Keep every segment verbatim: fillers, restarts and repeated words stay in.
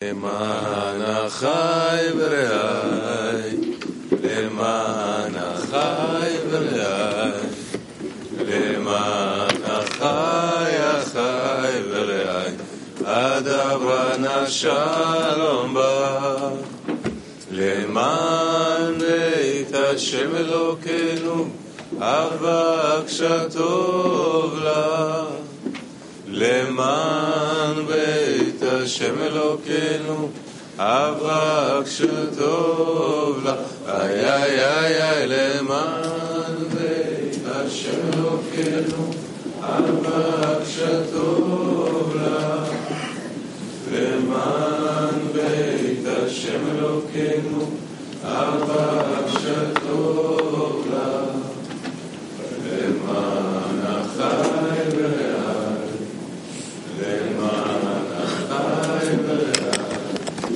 למען אחי ורעי, למען אחי ורעי, למען אחי אחי ורעי, אדברה שלום בא. למען בית השם אלוקינו, אבק שטוב לה. למען בית השם אלוקינו, אבק שטוב לה. איי איי איי איי, למען בית השם אלוקינו, אבק שטוב לה. למען בית השם אלוקינו, אבק שטוב לה. למען אחי ורעי, למען אחי ורעי,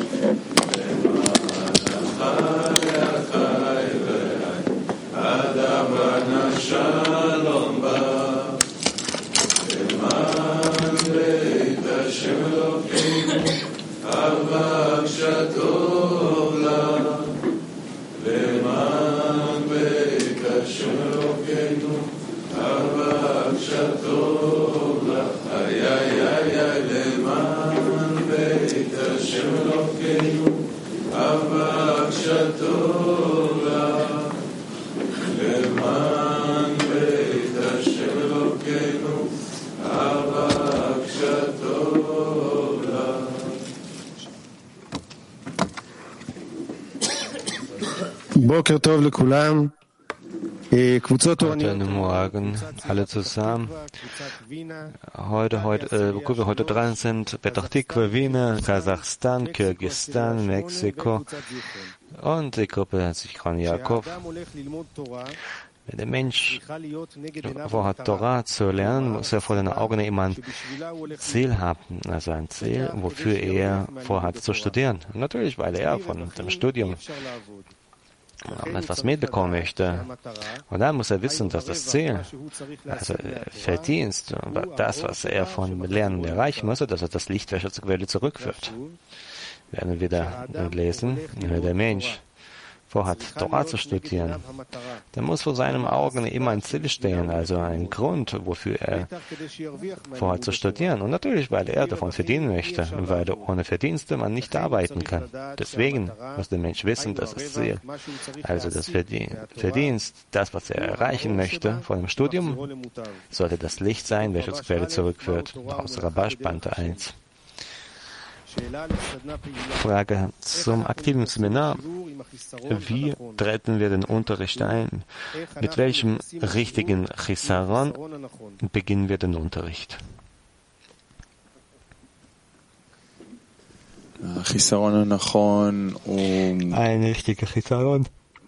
למען אחי אחי ורעי, אדברה שלום בא. למען בית השם אלוקינו, אבק שטוב לה. למען בית השם אלוקינו, אבק שטוב לה. איי איי איי איי, למען בית השם אלוקינו, אבק שטוב לה. למען בית השם אלוקינו, אבק שטוב לה. בוקר טוב לכולם. Guten Morgen, alle zusammen. Heute, heute, äh, wo wir heute dran sind, Petach Tikva, Wiener, Kasachstan, Kirgisistan, Mexiko und die Gruppe Zichron Jakob. Wenn der Mensch vorhat, Torah zu lernen, muss er vor den Augen immer ein Ziel haben, also ein Ziel, wofür er vorhat zu studieren. Natürlich, weil er von dem Studium etwas mitbekommen möchte. Und dann muss er wissen, dass das Ziel, also Verdienst, das, was er von Lernen erreichen muss, dass er das Licht zur Quelle zurückführt. Werden wir wieder lesen, wenn der Mensch vorhat, Torah zu studieren, dann muss vor seinen Augen immer ein Ziel stehen, also ein Grund, wofür er vorhat zu studieren. Und natürlich, weil er davon verdienen möchte, weil ohne Verdienste man nicht arbeiten kann. Deswegen muss der Mensch wissen, dass das Ziel, also das Verdienst, das, was er erreichen möchte von dem Studium, sollte das Licht sein, welches zur Quelle zurückführt. Aus Rabash, Band eins. Frage zum aktiven Seminar. Wie treten wir den Unterricht ein? Mit welchem richtigen Chisaron beginnen wir den Unterricht? Ein richtiger Chisaron.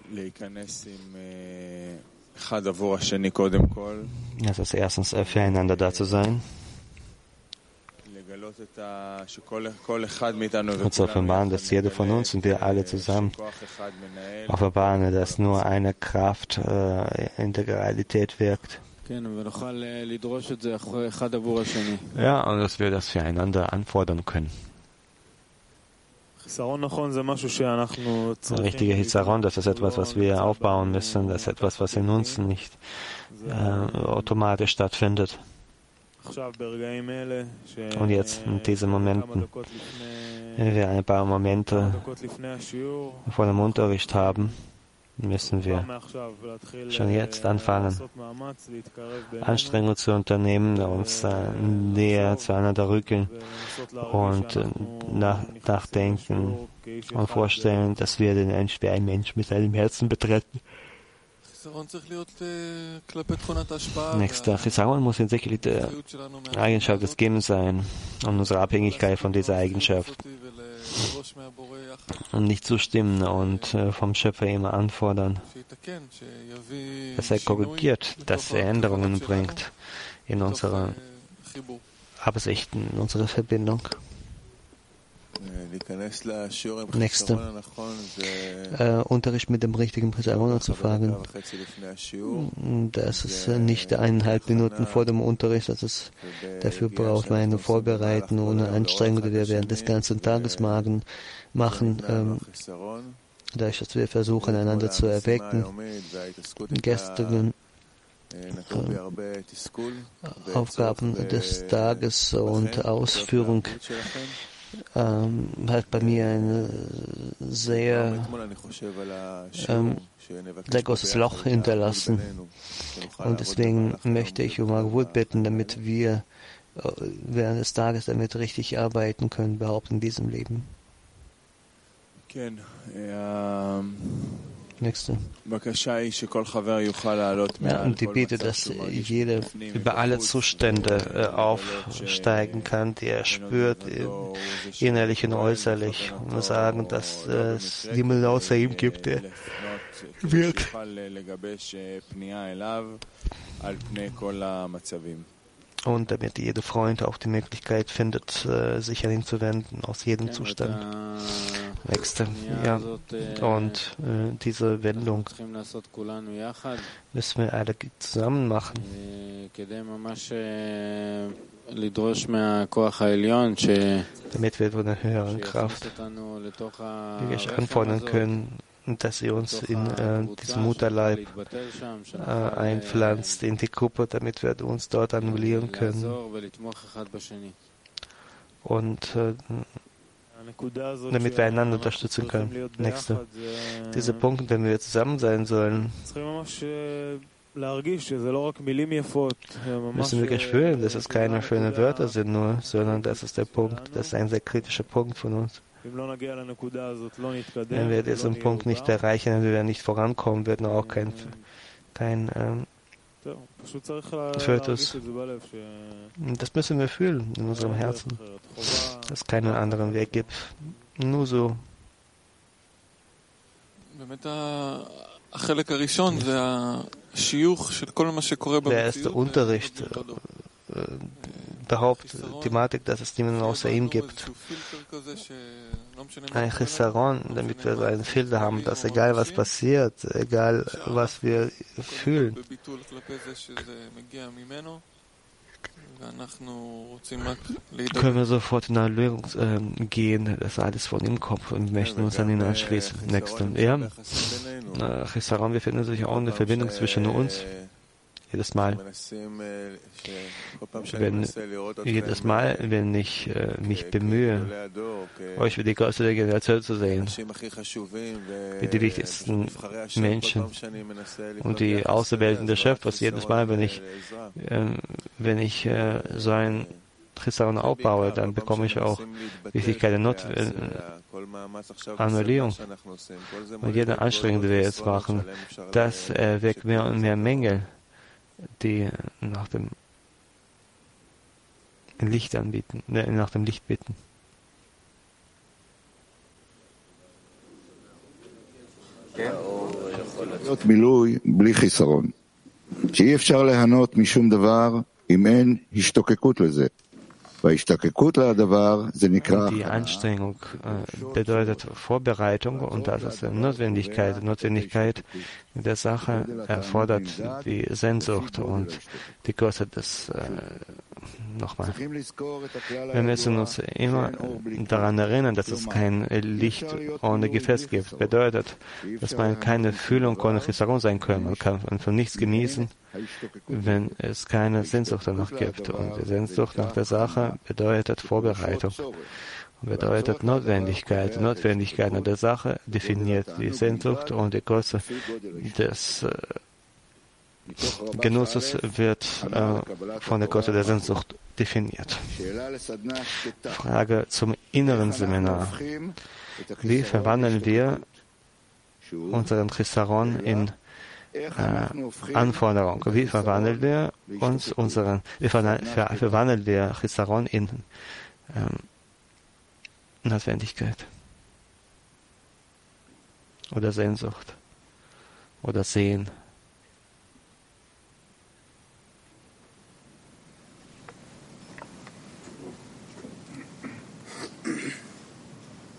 Das ist erstens füreinander da zu sein. Und zu offenbaren, dass jeder von uns und wir alle zusammen offenbaren, dass nur eine Kraft äh, in der Realität wirkt. Ja, und dass wir das füreinander anfordern können. Ein richtiger Hizaron, das ist etwas, was wir aufbauen müssen, das ist etwas, was in uns nicht äh, automatisch stattfindet. Und jetzt in diesen Momenten, wenn wir ein paar Momente vor dem Unterricht haben, müssen wir schon jetzt anfangen, Anstrengungen zu unternehmen, uns näher zueinander rücken und nach, nachdenken und vorstellen, dass wir den Mensch wie ein Mensch mit seinem Herzen betreten. Nächster Chisaron muss hinsichtlich der Eigenschaft des Gebens sein und unsere Abhängigkeit von dieser Eigenschaft und nicht zustimmen und vom Schöpfer immer anfordern, dass er korrigiert, dass er Änderungen bringt in unsere Absichten, in unsere Verbindung. Nächster. Äh, Unterricht mit dem richtigen Chisaron anzufangen. Das ist nicht eineinhalb Minuten vor dem Unterricht, das ist, dafür braucht man eine Vorbereitung ohne Anstrengung, die wir während des ganzen Tages machen. Ähm, dadurch, dass wir versuchen, einander zu erwecken. Gestern Aufgaben des Tages und Ausführung ähm, hat bei mir ein sehr, ähm, sehr großes Loch hinterlassen. Und deswegen möchte ich um Agwut bitten, damit wir äh, während des Tages damit richtig arbeiten können, überhaupt in diesem Leben. Nächste. Ja, und die Bitte, dass jeder über alle Zustände äh, aufsteigen kann, die er spürt, äh, innerlich und äußerlich, und sagen, dass äh, es niemanden außer ihm gibt, der wirkt. Und damit jeder Freund auch die Möglichkeit findet, äh, sich an ihn zu wenden, aus jedem Zustand. Nächste. Ja. Und äh, diese Wendung müssen wir alle zusammen machen. Damit wir von der höheren Kraft wirklich anfordern können, dass sie uns in äh, diesen Mutterleib äh, einpflanzt, in die Gruppe, damit wir uns dort annullieren können. Und äh, damit wir einander unterstützen können. Nächste. Diese Punkte, wenn wir zusammen sein sollen, müssen wir spüren, dass es keine schönen Wörter sind nur, sondern das ist der Punkt, das ist ein sehr kritischer Punkt von uns. Wenn wir diesen Punkt nicht erreichen, wenn wir nicht vorankommen, wird auch kein, kein ähm, Fötus. Das müssen wir fühlen in unserem Herzen, dass es keinen anderen Weg gibt. Nur so. Der erste Unterricht äh, der Hauptthematik, dass es niemanden außer ihm gibt. Ein Chisaron, damit wir so einen Filter haben, dass egal was passiert, egal was wir fühlen, können wir sofort in Annullierung äh, gehen, dass alles von ihm kommt und möchten uns an ihn anschließen. Nächste. Ja, äh, Chisaron, wir finden sich auch eine Verbindung zwischen uns. Jedes Mal, wenn, jedes Mal, wenn ich äh, mich bemühe, euch für die Größe der Generation zu sehen, wie die wichtigsten Menschen und die Auserwählten des Schöpfers, jedes Mal, wenn ich, äh, wenn ich äh, so ein Chisaron aufbaue, dann bekomme ich auch Wichtigkeit der Not äh, Annullierung. Und jede Anstrengung, die wir jetzt machen, das erweckt mehr und mehr Mängel, die nach dem Licht anbieten, nach dem Licht bitten. מילוי בלי חיסרון. שאי אפשר ליהנות משום דבר אם אין השתוקקות לזה. Die Anstrengung äh, bedeutet Vorbereitung und das ist eine Notwendigkeit. Notwendigkeit der Sache erfordert die Sehnsucht und die kostet es äh, nochmal. Wir müssen uns immer daran erinnern, dass es kein Licht ohne Gefäß gibt. Bedeutet, dass man keine Fühlung ohne Chisaron sein kann. Man kann von nichts genießen, wenn es keine Sehnsucht danach gibt. Und die Sehnsucht nach der Sache bedeutet Vorbereitung, bedeutet Notwendigkeit. Notwendigkeit nach der Sache definiert die Sehnsucht und die Größe des äh, Genusses wird äh, von der Größe der Sehnsucht definiert. Frage zum inneren Seminar. Wie verwandeln wir unseren Chisaron in Äh, Anforderung. Wie verwandeln wir uns unseren, wie verwandeln wir Chisaron in ähm, Notwendigkeit oder Sehnsucht oder Sehen?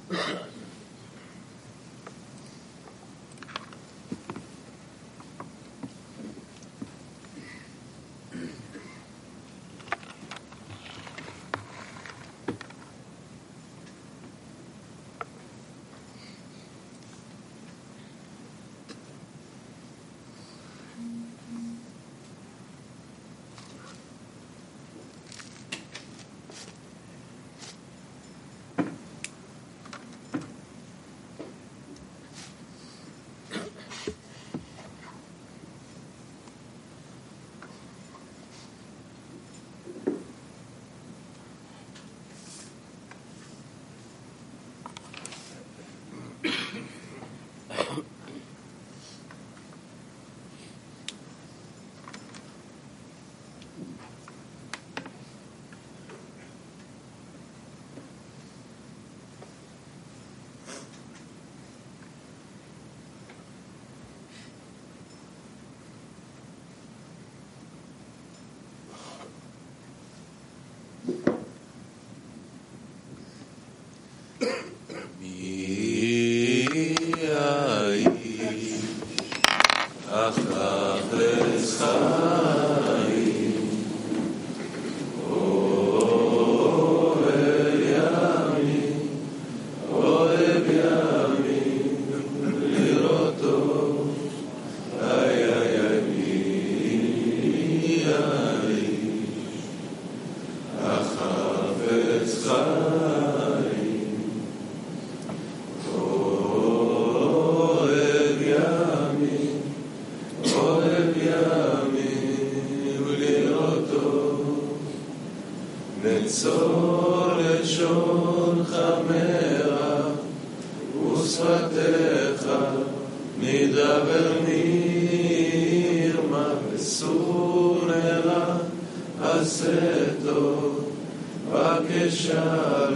Aseto, Vakesha.